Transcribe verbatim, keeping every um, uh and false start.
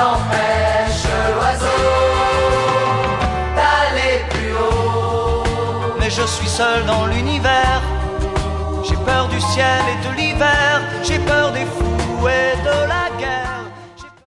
empêche l'oiseau d'aller plus haut. Mais je suis seul dans l'univers, j'ai peur du ciel et de l'hiver, j'ai peur des fous et de la